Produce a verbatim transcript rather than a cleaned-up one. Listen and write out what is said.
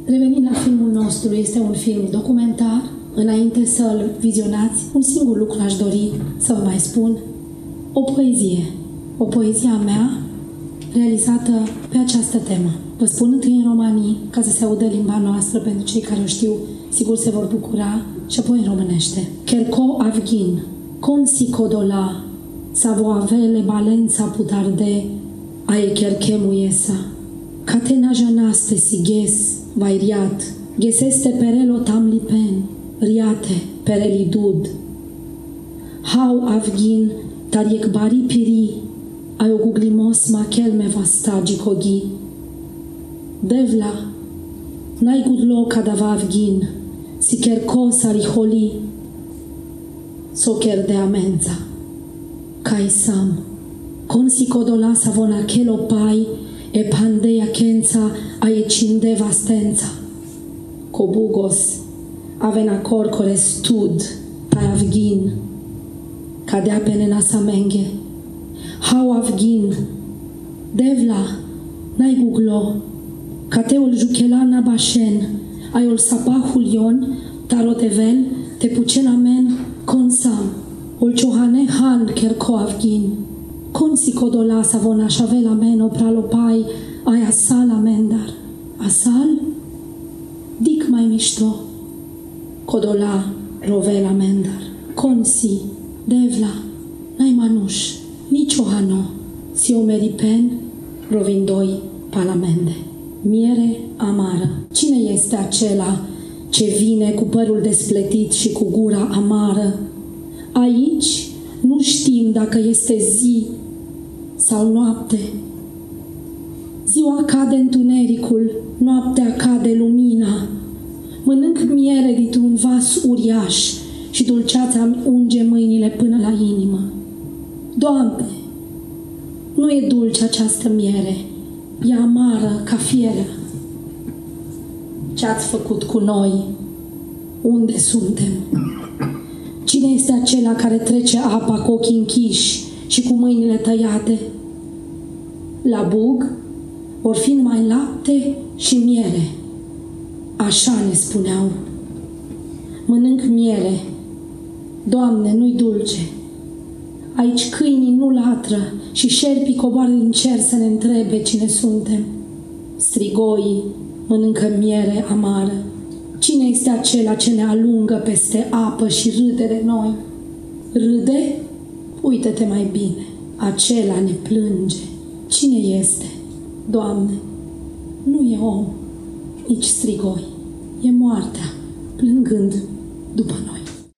Revenind la filmul nostru, este un film documentar. Înainte să-l vizionați, un singur lucru aș dori să vă mai spun. O poezie. O poezie a mea realizată pe această temă. Vă spun întâi în romanii, ca să se audă limba noastră, pentru cei care o știu, sigur se vor bucura, și apoi în românește. Kerko avgin, consi kodola, savo avele balența putarde, ae kerkemu iesa. Catena janaste siges, vairiat, geseste perelo tamlipen, riate perelidud. Hau avgin, tariek bari piri, aio guglimos makelme vastagi kogi. Devla, nai gudlo kadava avgin, si kerko sariholi, soker de amenza. Kai sam, consi kodola savona kelo pai, e pandeia kenza ae cinde vastenza. Kobugos, avena corcore stud, tai avgin, cadea penena samenge. Hau avgin, devla, nai guglo, cateul juchelana bashen, aiul sapahul ion, tarotevel, te pucenamen consam, ol ciohane han kerko avgin. Consi kodola savona shavela meno pralopai, ai asal amendar. Asal? Dic mai mișto. Kodola rovel amendar. Consi, devla, nai manuș, nici ohano, si omeripen, rovindoi palamende. Miere amară. Cine este acela ce vine cu părul despletit și cu gura amară? Aici nu știm dacă este zi sau noapte. Ziua cade întunericul, noaptea cade lumina. Mănânc miere dintr-un vas uriaș și dulceața îmi unge mâinile până la inimă. Doamne, nu e dulce această miere, e amară ca fierea. Ce-ați făcut cu noi? Unde suntem? Cine este acela care trece apa cu ochii închiși și cu mâinile tăiate? La bug vor fi numai lapte și miere. Așa ne spuneau. Mănânc miere. Doamne, nu-i dulce. Aici câinii nu latră și șerpii coboară din cer să ne întrebe cine suntem. Strigoii mănâncă miere amară. Cine este acela ce ne alungă peste apă și râde de noi? Râde? Uită-te mai bine. Acela ne plânge. Cine este? Doamne, nu e om, nici strigoi. E moartea, plângând după noi.